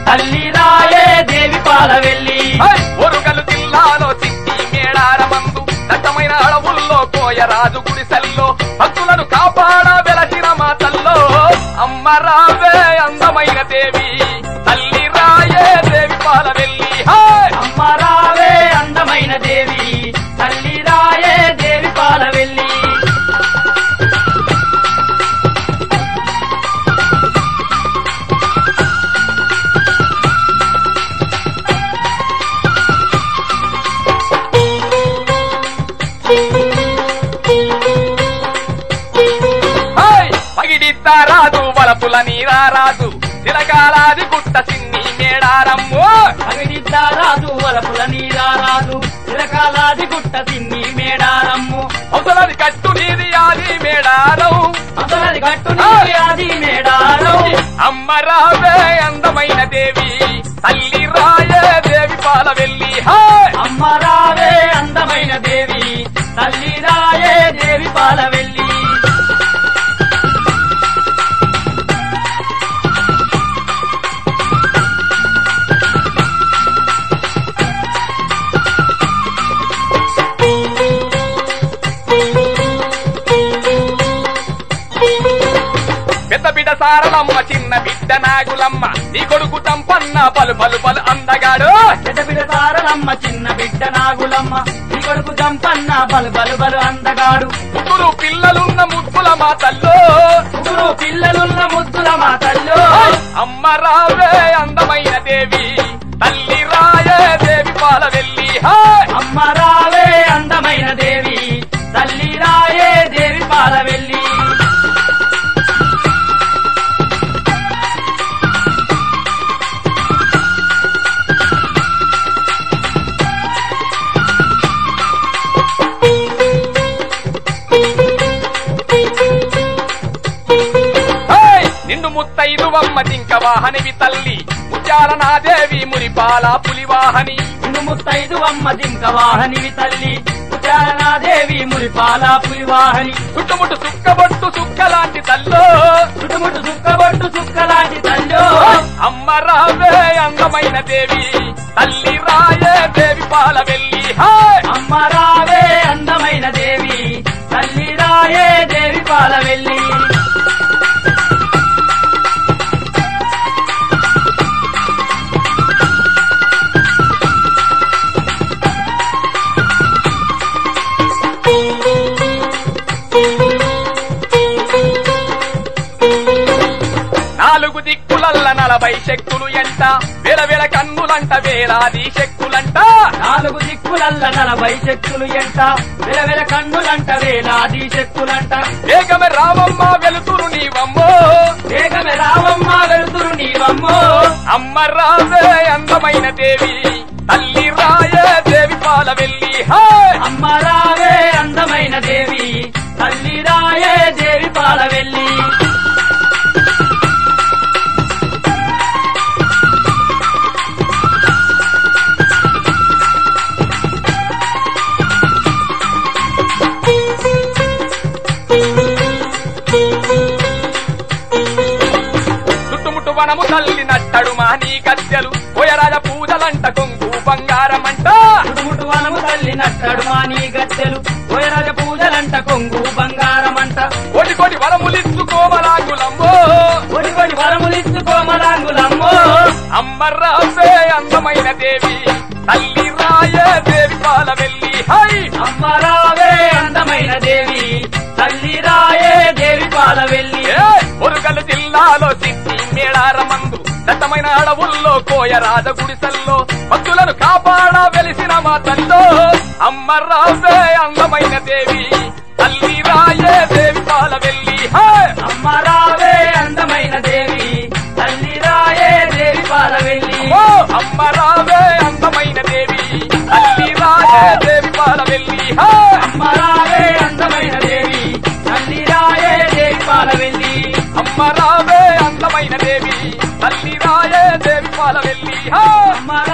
తల్లి రాయే దేవి పాలవెల్లి ఒరుగలు జిల్లాలో సిట్టి మేడారమందు దట్టమైన అడవుల్లో కోయరాజు గుడిసెల్లో భక్తులను కాపాడ వెలసిన మాతల్లో అమ్మ రావే అందమైన దేవి తల్లి రాయే దేవి పాలవెల్లి అమ్మ రావే అందమైన దేవి తల్లి రాయే దేవి పాలవెల్లి పగిడిస్తారాజు వలపుల నీరారాజు తిలకాలాది గుట్ట సిన్ని మేడారమ్ము పగిడిస్తారాజు వలపుల నీరారాజు తిలకాలాది గుట్ట సిన్ని మేడారమ్ము అవతలది కట్టు నీది ఆది మేడారం అవతలది కట్టు నీది ఆది మేడారం అమ్మ రావే అందమైన దేవి తల్లి రాయే దేవి పాలవెల్లి అమ్మ రావే అందమైన దేవి తల్లి రాయే దేవి పాలవెల్లి పెద్ద బిడ్డ సారలమ్మ చిన్న బిడ్డ నాగులమ్మ నీ కొడుకు చంపన్న పలు పలు పలు అందగాడు పెద్ద బిడ్డ సారలమ్మ చిన్న బిడ్డ నాగులమ్మ నీ కొడుకు చంపన్న బలు బలు బలు అందగాడు ముగ్గురు పిల్లలున్న ముద్దుల మాతల్లో ముగ్గురు పిల్లలున్న ముద్దుల మాతల్లో అమ్మ రావే అందమైన దేవి తల్లి రాయే దేవి పాలవెల్లి అమ్మ రావే అందమైన దేవి తల్లి రాయే దేవి పాలవెల్లి నిండు ముత్తైదువమ్మ జింక వాహనివి తల్లి ముత్యాల నాదేవి మురిపాల పులివాహని నిన్ను ముత్తైదువమ్మ జింక వాహనివి తల్లి ముత్యాలనాదేవి మురిపాల పులివాహని చుట్టుముట్టు సుక్కబొట్టు సుక్కలాంటి తల్లో చుట్టుముట్టు సుక్కబొట్టు సుక్కలాంటి తల్లో అమ్మ రావే అందమైన దేవి తల్లి రాయే దేవి పాలవెల్లి అమ్మ రావే అందమైన దేవి తల్లి రాయే దేవి పాలవెల్లి నాలుగు దిక్కులల్ల 40 శక్తులు ఎంట వేల వేల కన్నులంట వేలాది శక్తులంట నాలుగు దిక్కులల్ల 40 శక్తులు ఎంట వెలవెల కన్నులంట వేలాది శక్తులంట వేగమే రామమ్మ వెలుతురు నీవమ్మో వేగమే రామమ్మ వెలుతురు నీవమ్మో అమ్మ రావే అందమైన దేవి తల్లి రాయే దేవి పాలవెల్లి అమ్మ రావే అందమైన దేవి తల్లి రాయే దేవి పాలవెల్లి చుట్టుముట్టు వనము తల్లి నట్టడు మానీ గద్దెలు పోయరాజ పూజలంట కొంగు బంగారమంట చుట్టుముట్టు వనము తల్లి నట్టడు మానీ గద్దెలు పోయరాజ పూజలంట కొంగు బంగారమంట కోటి కోటి వరములిచ్చు కోమలాంగులమ్మో కొడి కొడి వరములిచ్చు కోమలాంగులమ్మో అమ్మ రావే అందమైన దేవి తల్లి రాయే దేవి పాలవెల్లి అమ్మ రావే అందమైన దేవి తల్లి రాయే దేవి పాలవెల్లి ఒరుగలు జిల్లాలో సిట్టి మేడారమందు దట్టమైన అడవుల్లో కోయరాజ గుడిసెల్లో భక్తులను కాపాడ వెలిసిన మాతల్లో అమ్మ రావే అందమైన దేవి తల్లి రాయే దేవి పాలవెల్లి అమ్మ రావే అందమైన దేవి తల్లి రాయే దేవి పాలవెల్లి అమ్మ రావే అందమైన దేవి తల్లి రాయే దేవి పాలవెల్లి అమ్మ రావే అందమైన దేవి తల్లి రాయే దేవి పాలవెల్లి అమ్మ రావే అందమైన దేవి తల్లి రాయే దేవి పాలవెల్లి అమ్మ